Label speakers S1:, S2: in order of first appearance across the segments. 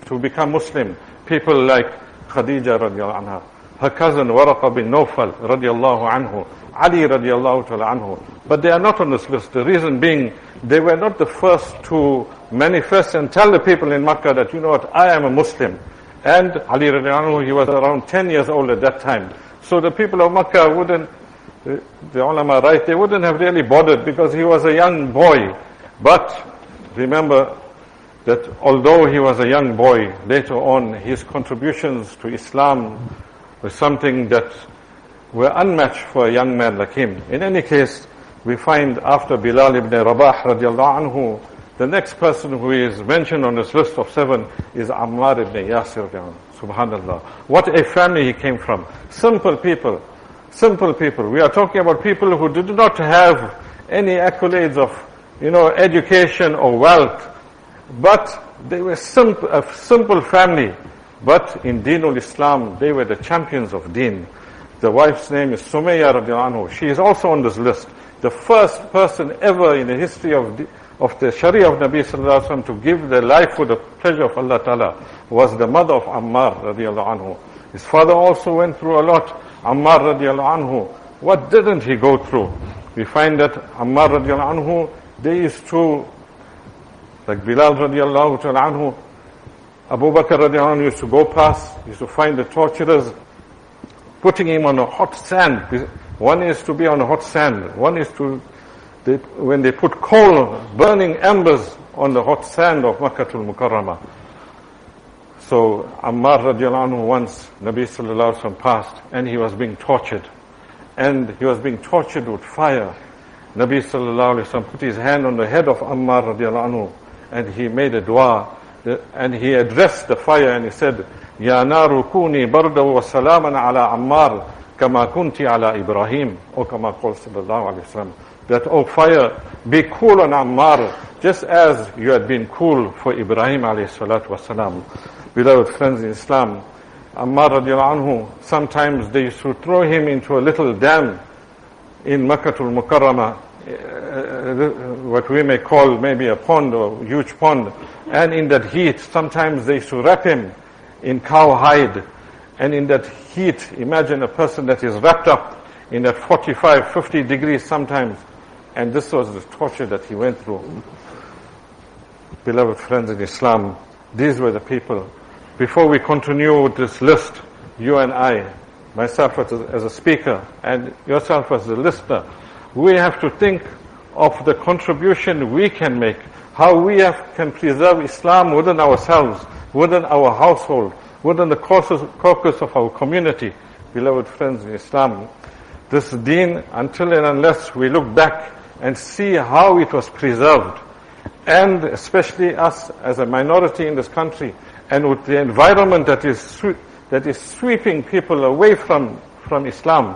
S1: to become Muslim. People like Khadija radiallahu anha, her cousin Waraqa bin Nawfal radiallahu anhu, Ali radiallahu ta'ala anhu. But they are not on this list. The reason being, they were not the first to manifest and tell the people in Makkah that, you know what, I am a Muslim. And Ali radiallahu anhu, he was around 10 years old at that time. So the people of Makkah wouldn't, the ulama write, they wouldn't have really bothered because he was a young boy. But remember that although he was a young boy, later on his contributions to Islam were something that were unmatched for a young man like him. In any case, we find after Bilal ibn Rabah radiallahu anhu, the next person who is mentioned on this list of 7 is Ammar ibn Yasir. Subhanallah. What a family he came from. Simple people. Simple people. We are talking about people who did not have any accolades of, education or wealth. But they were a simple family. But in Deenul Islam, they were the champions of Deen. The wife's name is Sumayya radiallahu anhu. She is also on this list. The first person ever in the history of the Sharia of Nabi sallallahu alaihi wasallam to give their life for the pleasure of Allah Ta'ala was the mother of Ammar radiallahu anhu. His father also went through a lot. Ammar radiallahu anhu, what didn't he go through? We find that Ammar radiallahu anhu, they used to, like Bilal radiallahu ta'ala anhu, Abu Bakr radiallahu anhu used to go past, used to find the torturers putting him on a hot sand. One is to be on a hot sand. One is to, when they put coal, burning embers on the hot sand of Makkatul Mukarramah. So Ammar radiallahu anhu, once Nabi sallallahu alaihi wasallam passed and he was being tortured. And he was being tortured with fire. Nabi sallallahu alaihi wasallam put his hand on the head of Ammar radiallahu anhu and he made a dua. And he addressed the fire and he said, Ya naru kuni barda wa salaman ala Ammar kama kunti ala Ibrahim. Or kama qala sallallahu alaihi wasallam. That, oh fire, be cool on Ammar, just as you had been cool for Ibrahim alayhi salatu wasalam. Beloved friends in Islam, Ammar radiallahu anhu, sometimes they used to throw him into a little dam in Makkatul Mukarramah, what we may call maybe a pond or huge pond. And in that heat, sometimes they used to wrap him in cow hide. And in that heat, imagine a person that is wrapped up in that 45, 50 degrees sometimes. And this was the torture that he went through. Beloved friends in Islam, these were the people. Before we continue with this list, you and I, myself as a speaker, and yourself as a listener, we have to think of the contribution we can make, how we can preserve Islam within ourselves, within our household, within the caucus of our community. Beloved friends in Islam, this deen, until and unless we look back and see how it was preserved, and especially us as a minority in this country, and with the environment that is sweeping people away from Islam.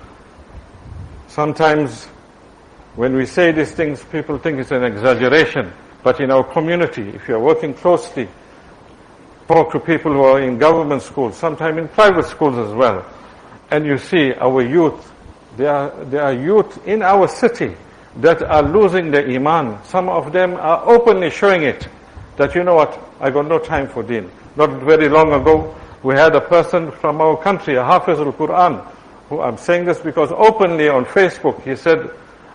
S1: Sometimes when we say these things, people think it's an exaggeration. But in our community, if you're working closely, talk to people who are in government schools, sometimes in private schools as well, and you see our youth, there are youth in our city that are losing their iman. Some of them are openly showing it, that you know what, I got no time for deen. Not very long ago, we had a person from our country, a Hafiz al-Quran, who, I'm saying this because openly on Facebook, he said,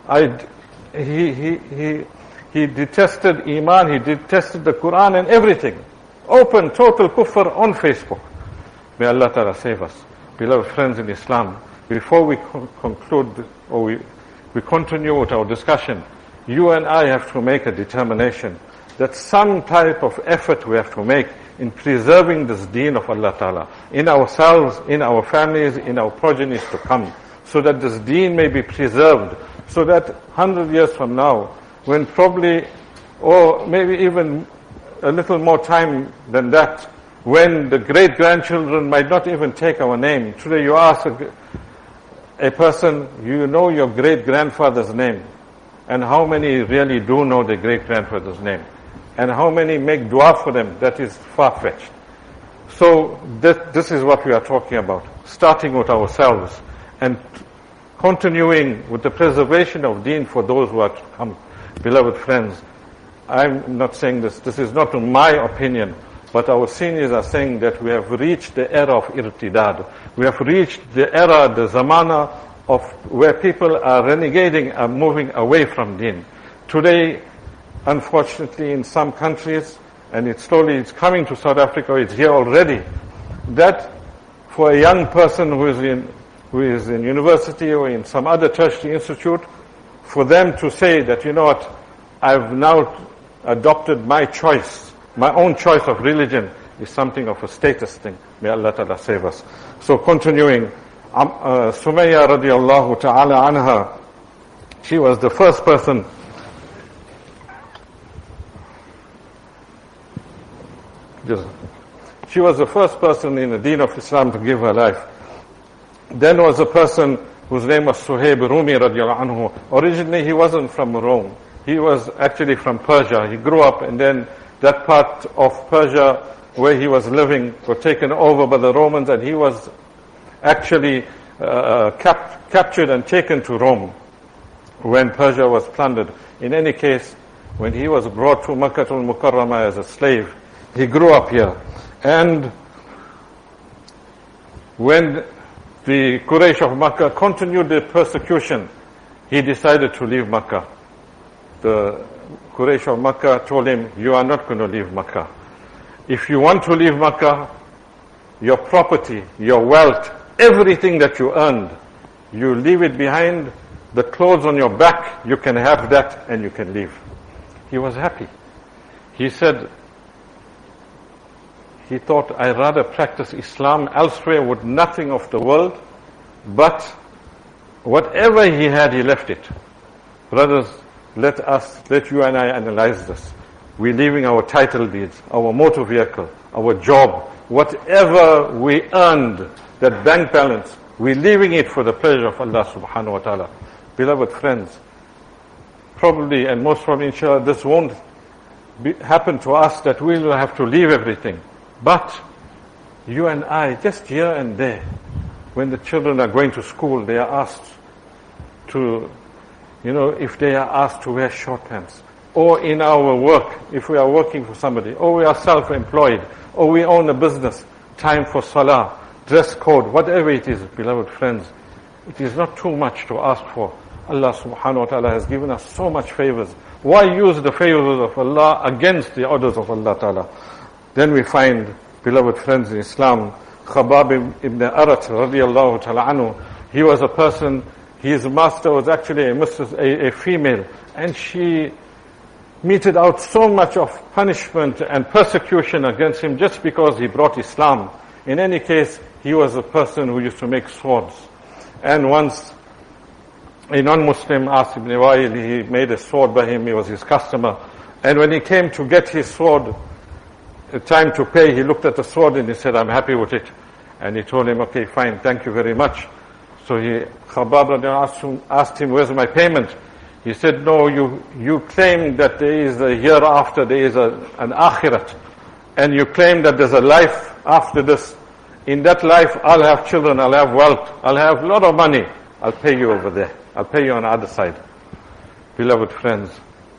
S1: he detested iman, he detested the Quran and everything. Open, total kufr on Facebook. May Allah Ta'ala save us. Beloved friends in Islam, before we conclude, or we continue with our discussion, you and I have to make a determination that some type of effort we have to make in preserving this deen of Allah Ta'ala, in ourselves, in our families, in our progenies to come, so that this deen may be preserved, so that 100 years from now, when probably, or maybe even a little more time than that, when the great-grandchildren might not even take our name. Today you ask a person, you know your great-grandfather's name, and how many really do know their great-grandfather's name? And how many make dua for them? That is far-fetched. So this is what we are talking about, starting with ourselves and continuing with the preservation of deen for those who are to come. Beloved friends, I'm not saying this is not my opinion, But our seniors are saying that we have reached the era of irtidad. We have reached the era, the zamana of where people are renegading and moving away from deen. Today, unfortunately, in some countries, and it's coming to South Africa, it's here already, that for a young person who is in university or in some other tertiary institute, for them to say that, you know what, I've now adopted my choice, my own choice of religion, is something of a status thing. May Allah Ta'ala save us. So continuing, Sumayya radiallahu ta'ala anha, she was the first person in the deen of Islam to give her life. Then was a person whose name was Suhaib Rumi radiallahu anhu. Originally he wasn't from Rome. He was actually from Persia. He grew up, and then that part of Persia where he was living was taken over by the Romans, and he was actually captured and taken to Rome when Persia was plundered. In any case, when he was brought to Makkah al-Mukarramah as a slave, he grew up here. And when the Quraysh of Makkah continued their persecution, he decided to leave Makkah. The Quraysh of Makkah told him, you are not going to leave Makkah. If you want to leave Makkah, your property, your wealth, everything that you earned, you leave it behind. The clothes on your back, you can have that and you can leave. He was happy. He said, he thought, I'd rather practice Islam elsewhere with nothing of the world, but whatever he had, he left it. Brothers, let you and I analyze this. We're leaving our title deeds, our motor vehicle, our job, whatever we earned, that bank balance, we're leaving it for the pleasure of Allah subhanahu wa ta'ala. Beloved friends, probably and most probably inshallah this won't happen to us, that we will have to leave everything. But you and I, just here and there, when the children are going to school, they are asked to, if they are asked to wear short pants, or in our work, if we are working for somebody, or we are self-employed, or we own a business, time for salah, dress code, whatever it is, beloved friends, it is not too much to ask for. Allah subhanahu wa ta'ala has given us so much favors. Why use the favors of Allah against the orders of Allah ta'ala? Then we find, beloved friends in Islam, Khabbab ibn Arat radiallahu ta'ala anhu, he was a person, his master was actually a female, and she meted out so much of punishment and persecution against him just because he brought Islam. In any case, he was a person who used to make swords. And once a non-Muslim asked Ibn Wa'il, he made a sword by him, he was his customer. And when he came to get his sword, time to pay, he looked at the sword and he said, I'm happy with it. And he told him, okay, fine, thank you very much. So Khabbab asked him, where's my payment? He said, no, you claim that there is a hereafter, there is an akhirat. And you claim that there's a life after this. In that life, I'll have children, I'll have wealth, I'll have a lot of money. I'll pay you over there. I'll pay you on the other side. Beloved friends,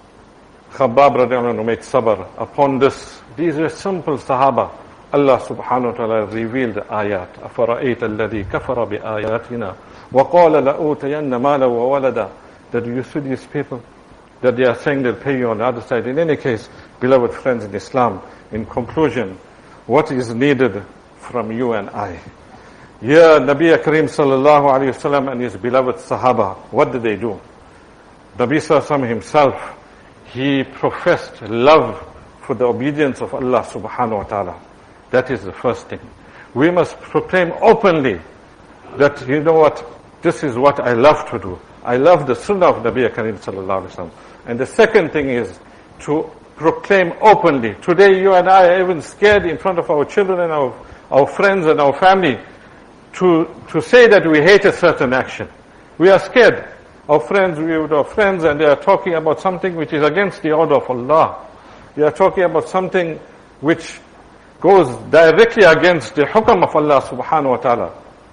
S1: Khabbab radiallahu anhu made sabr. Upon this, these were simple Sahaba. Allah subhanahu wa ta'ala revealed the ayat. أَفَرَأَيْتَ الَّذِي كَفَرَ بِآيَاتِنَا وَقَالَ لَأُوتَيَنَّ مَالًا وَوَلَدًا. That you see these people, that they are saying they'll pay you on the other side. In any case, beloved friends in Islam, in conclusion, what is needed from you and I? Here, Nabi Kareem sallallahu alayhi wasallam and his beloved Sahaba, what did they do? Nabi sallallahu himself, he professed love for the obedience of Allah subhanahu wa ta'ala. That is the first thing. We must proclaim openly that, you know what, this is what I love to do. I love the sunnah of Nabi Kareem sallallahu alayhi wasallam. And the second thing is to proclaim openly. Today you and I are even scared in front of our children and our friends and our family to say that we hate a certain action. We are scared. We with our friends, and they are talking about something which is against the order of Allah. They are talking about something which goes directly against the hukam of Allah subhanahu wa ta'ala.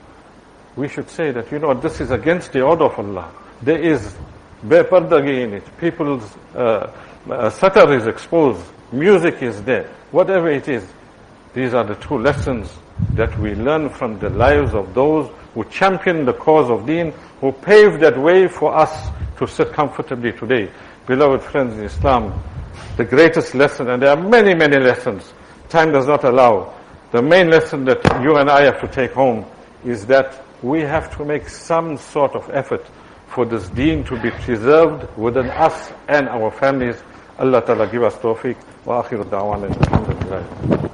S1: We should say that, you know, this is against the order of Allah. There is bepardagi in it. People's satar is exposed. Music is there. Whatever it is. These are the two lessons that we learn from the lives of those who championed the cause of Deen, who paved that way for us to sit comfortably today. Beloved friends in Islam, the greatest lesson, and there are many, many lessons, time does not allow. The main lesson that you and I have to take home is that we have to make some sort of effort for this Deen to be preserved within us and our families. Allah Ta'ala give us tawfiq. Wa akhiru da'wana alhamdulillah.